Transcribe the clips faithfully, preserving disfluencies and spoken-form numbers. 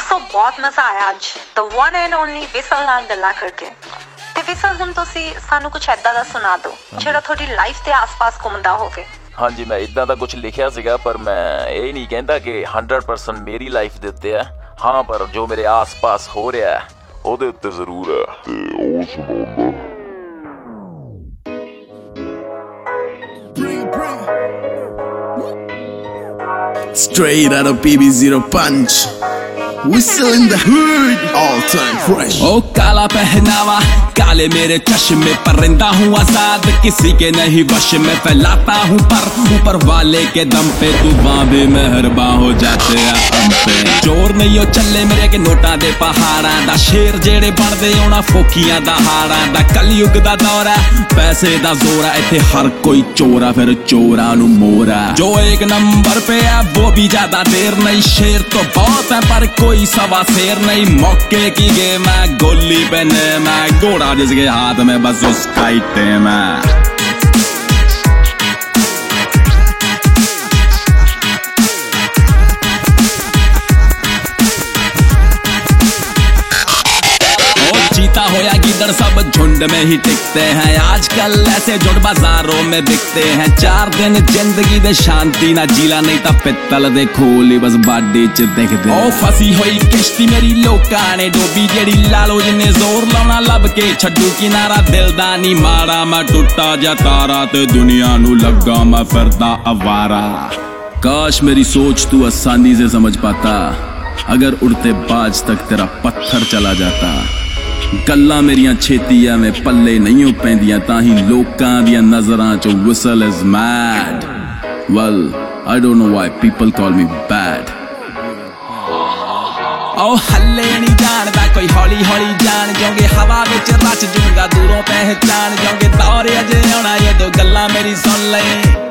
ਦੋਸਤੋ ਬਹੁਤ ਮਜ਼ਾ ਆਇਆ ਅੱਜ the one and only whistle ਨਾਲ ਗੱਲਾਂ ਕਰਕੇ। ਤੇ ਵਿਸਲ ਹੁਣ ਤੁਸੀਂ ਸਾਨੂੰ ਕੁਝ ਏਦਾਂ ਦਾ ਸੁਣਾ ਦਿਓ ਜਿਹੜਾ ਤੁਹਾਡੀ ਲਾਈਫ ਦੇ ਆਸ-ਪਾਸ ਘੁੰਮਦਾ ਹੋਵੇ। ਹਾਂਜੀ, ਮੈਂ ਇਦਾਂ ਦਾ ਕੁਝ ਲਿਖਿਆ ਸੀਗਾ, ਪਰ ਮੈਂ ਇਹ ਨਹੀਂ ਕਹਿੰਦਾ ਕਿ ਹੰਡਰਡ ਪਰਸੈਂਟ ਮੇਰੀ ਲਾਈਫ ਦੇ ਉੱਤੇ ਹੈ। ਹਾਂ, ਪਰ ਜੋ ਮੇਰੇ ਆਸ-ਪਾਸ ਹੋ ਰਿਹਾ ਉਹਦੇ ਉੱਤੇ ਜ਼ਰੂਰ ਹੈ ਤੇ ਉਹ ਸੁਣਾਉਂਦਾ। Straight out of P B zero punch, whistle in the hood, all time fresh. ओ काला पहनावा काले मेरे चश्मे, परिंदा हूँ आजाद किसी के नहीं वश में, फैलाता हूँ पर ऊपर वाले के दम पे, तू वहाँ भी मेहरबान हो जाते हैं हम पे। चोर नहीं हो चले मेरे के नोटा दे पहाड़ा दा, शेर जेड़े बढ़दे होना फोकियां दा हाड़ा दा, कलयुग दा दौरा पैसे दा जोरा, इत्थे हर कोई चोरा फिर चोरा नू मोरा। जो एक नंबर पे है वो भी ज्यादा देर नहीं, शेर तो बहुत है पर कोई सवा शेर नहीं, मौके की गेम है गोली पे नेम है, घोड़ा जिसके हाथ में बस उसका ही टेम है। चीता हो या गिद्दड़ सब झुंड में ही टिकते हैं, आजकल ऐसे झुंड बाजारों में बिकते हैं। चार दिन जिंदगी दे शांति ना जीला, नहीं ता पित्तल दे खोली बस बाडी च दिखदे। ओ फसी हुई किश्ती मेरी लोकां ने डोबी, जेड़ी लालो जिन्ने जोर लाना लब के छड्डू किनारा, दिल दा नी माड़ा मैं टुटा जा तारा, ते दुनिया नू लगा मैं फिरदा अवारा। काश मेरी सोच तू आसानी से समझ पाता, अगर उड़ते बाज तक तेरा पत्थर चला जाता। गल्लां मेरियां छेती एवें पल्ले नहीं हो पैंदियां, ताही लोकां दियां नजरां च whistle is mad. Well, I don't know why people call me bad. ओ हल्ले नहीं जानदा कोई हौली हौली जान जाओगे, हवा विच रच जूंगा दूरों पहचान जाओगे, दौर अजे आना जदों गल्लां मेरी सुन ले।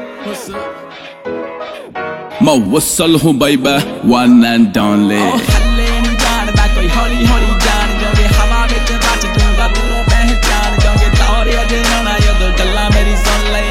मैं whistle हूँ baby, one and only. ओ हल्ले नहीं जानदा कोई हौली हौली जान जाओगे, हवा विच रच जूंगा दूरों पहचान जाओगे, दौर अजे आना जदों गल्लां मेरी सुन ले।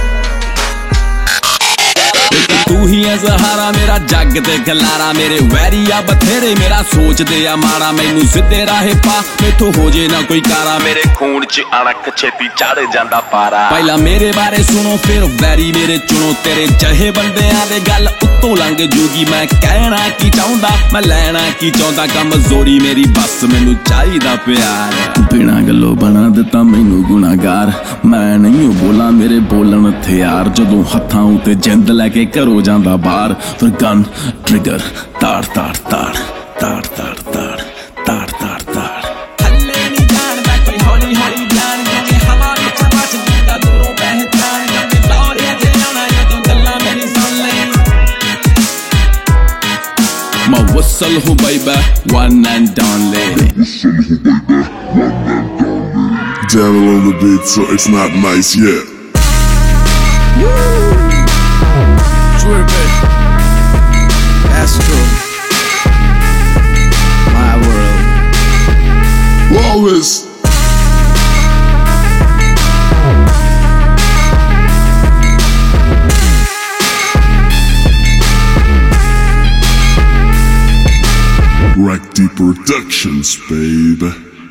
तू ही है सहारा मेरा जग ते खलारा, मेरे वैरी आ बथेरे मेरा सोच दे आ माड़ा, मैनू सीधे राहे पा मैथों हो जे ना कोई कारा, मेरे खून च अणख छेती चढ़ जांदा पारा। पहला मेरे बारे सुनो फिर वैरी मेरे चुनो, तेरे जहे बंदियां दे गल उत्तों लंघ जूगी, मैं कहना की चाहुंदा मैं लैना की चाहुंदा, कमजोरी मेरी बस मैनू चाहिदा प्यार, बिना गल्लों बना दिता मैनू गुनाहगार, मैं नहीं बोला मेरे बोलन हथियार, जदों हत्थां उत्ते जिंद लैके घरों ਜਾਂਦਾ ਬਾਹਰ, ਫਿਰ ਗਨ ਟ੍ਰਿਗਰ ਤਾੜ ਤਾੜ ਤਾੜ ਤਾੜ ਤਾੜ ਤਾੜ ਤਾੜ ਤਾੜ ਤਾੜ। ਹੱਲੇ ਨਹੀਂ ਜਾਣਦਾ ਕੋਈ ਹੌਲੀ ਹੌਲੀ ਜਾਣ ਜਾਓਗੇ, ਹਵਾ ਵਿੱਚ ਬਚ ਜੂਗਾ ਦੂਰੋਂ ਪਹਿਚਾਨ ਜਾਓਗੇ, ਦੌਰ ਅਜੇ ਆਉਣਾ ਜਦੋਂ ਗੱਲਾਂ ਮੇਰੀ ਸੁਣ ਲੈ। ਮੈਂ whistle ਹੂੰ baby, one and only. Devil on the beat, so it's not nice yet. That's true. My world. Always. Rack D Productions, baby.